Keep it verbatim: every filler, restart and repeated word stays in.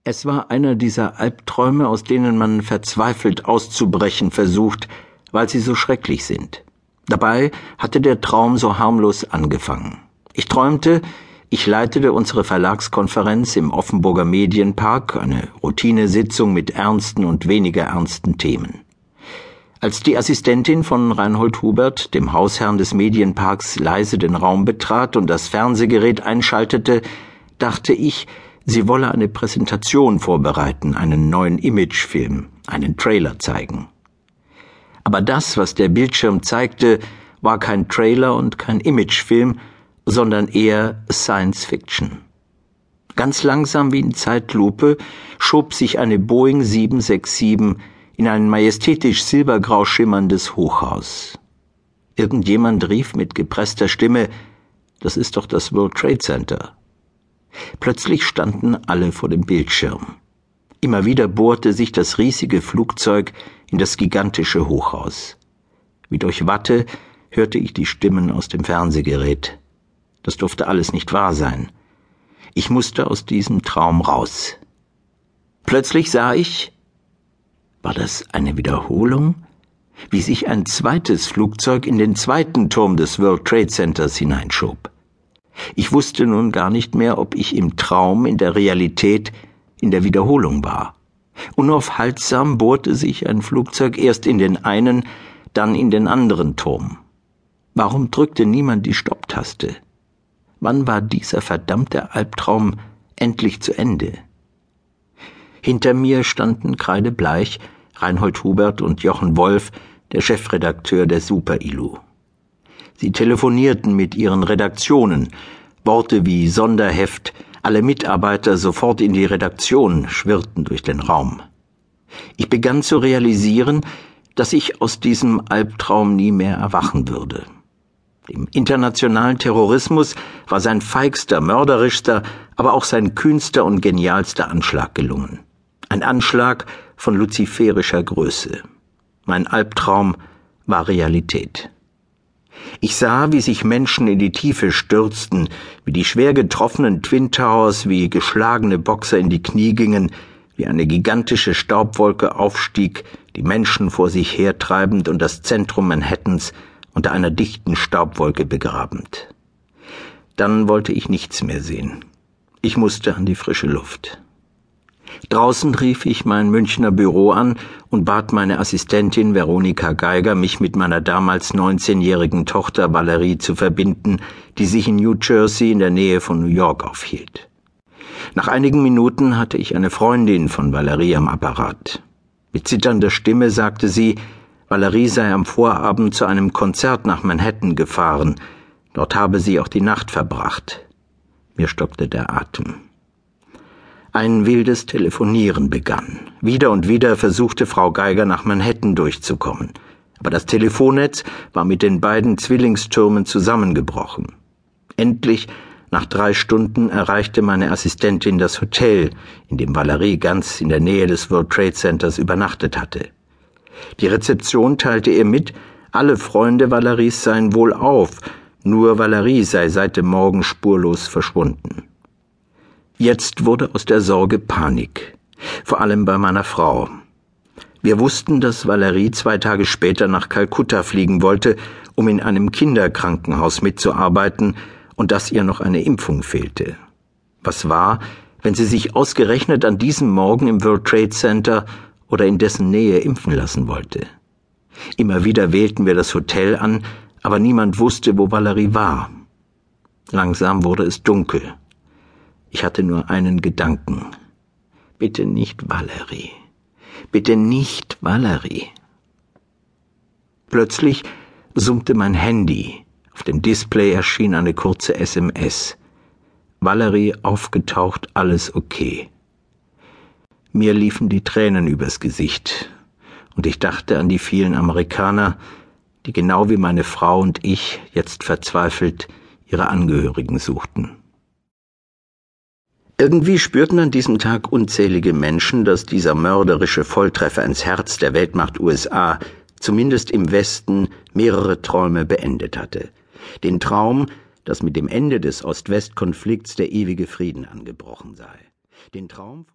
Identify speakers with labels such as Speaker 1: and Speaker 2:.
Speaker 1: Es war einer dieser Albträume, aus denen man verzweifelt auszubrechen versucht, weil sie so schrecklich sind. Dabei hatte der Traum so harmlos angefangen. Ich träumte, ich leitete unsere Verlagskonferenz im Offenburger Medienpark, eine Routinesitzung mit ernsten und weniger ernsten Themen. Als die Assistentin von Reinhold Hubert, dem Hausherrn des Medienparks, leise den Raum betrat und das Fernsehgerät einschaltete, dachte ich, sie wolle eine Präsentation vorbereiten, einen neuen Imagefilm, einen Trailer zeigen. Aber das, was der Bildschirm zeigte, war kein Trailer und kein Imagefilm, sondern eher Science Fiction. Ganz langsam wie in Zeitlupe schob sich eine Boeing sieben sechs sieben in ein majestätisch silbergrau schimmerndes Hochhaus. Irgendjemand rief mit gepresster Stimme: „Das ist doch das World Trade Center." Plötzlich standen alle vor dem Bildschirm. Immer wieder bohrte sich das riesige Flugzeug in das gigantische Hochhaus. Wie durch Watte hörte ich die Stimmen aus dem Fernsehgerät. Das durfte alles nicht wahr sein. Ich musste aus diesem Traum raus. Plötzlich sah ich, war das eine Wiederholung, wie sich ein zweites Flugzeug in den zweiten Turm des World Trade Centers hineinschob. Ich wusste nun gar nicht mehr, ob ich im Traum, in der Realität, in der Wiederholung war. Unaufhaltsam bohrte sich ein Flugzeug erst in den einen, dann in den anderen Turm. Warum drückte niemand die Stopptaste? Wann war dieser verdammte Albtraum endlich zu Ende? Hinter mir standen kreidebleich Reinhold Hubert und Jochen Wolf, der Chefredakteur der Super-Ilu. Sie telefonierten mit ihren Redaktionen. Worte wie Sonderheft, alle Mitarbeiter sofort in die Redaktion schwirrten durch den Raum. Ich begann zu realisieren, dass ich aus diesem Albtraum nie mehr erwachen würde. Dem internationalen Terrorismus war sein feigster, mörderischster, aber auch sein kühnster und genialster Anschlag gelungen. Ein Anschlag von luziferischer Größe. Mein Albtraum war Realität. Ich sah, wie sich Menschen in die Tiefe stürzten, wie die schwer getroffenen Twin Towers wie geschlagene Boxer in die Knie gingen, wie eine gigantische Staubwolke aufstieg, die Menschen vor sich hertreibend und das Zentrum Manhattans unter einer dichten Staubwolke begrabend. Dann wollte ich nichts mehr sehen. Ich musste an die frische Luft. Draußen rief ich mein Münchner Büro an und bat meine Assistentin Veronika Geiger, mich mit meiner damals neunzehnjährigen Tochter Valerie zu verbinden, die sich in New Jersey in der Nähe von New York aufhielt. Nach einigen Minuten hatte ich eine Freundin von Valerie am Apparat. Mit zitternder Stimme sagte sie, Valerie sei am Vorabend zu einem Konzert nach Manhattan gefahren. Dort habe sie auch die Nacht verbracht. Mir stockte der Atem. Ein wildes Telefonieren begann. Wieder und wieder versuchte Frau Geiger nach Manhattan durchzukommen. Aber das Telefonnetz war mit den beiden Zwillingstürmen zusammengebrochen. Endlich, nach drei Stunden, erreichte meine Assistentin das Hotel, in dem Valerie ganz in der Nähe des World Trade Centers übernachtet hatte. Die Rezeption teilte ihr mit, alle Freunde Valeries seien wohlauf, nur Valerie sei seit dem Morgen spurlos verschwunden. Jetzt wurde aus der Sorge Panik, vor allem bei meiner Frau. Wir wussten, dass Valerie zwei Tage später nach Kalkutta fliegen wollte, um in einem Kinderkrankenhaus mitzuarbeiten, und dass ihr noch eine Impfung fehlte. Was war, wenn sie sich ausgerechnet an diesem Morgen im World Trade Center oder in dessen Nähe impfen lassen wollte? Immer wieder wählten wir das Hotel an, aber niemand wusste, wo Valerie war. Langsam wurde es dunkel. Ich hatte nur einen Gedanken. Bitte nicht Valerie. Bitte nicht Valerie. Plötzlich summte mein Handy. Auf dem Display erschien eine kurze S M S. Valerie aufgetaucht, alles okay. Mir liefen die Tränen übers Gesicht, und ich dachte an die vielen Amerikaner, die genau wie meine Frau und ich jetzt verzweifelt ihre Angehörigen suchten. Irgendwie spürten an diesem Tag unzählige Menschen, dass dieser mörderische Volltreffer ins Herz der Weltmacht U S A zumindest im Westen mehrere Träume beendet hatte. Den Traum, dass mit dem Ende des Ost-West-Konflikts der ewige Frieden angebrochen sei. Den Traum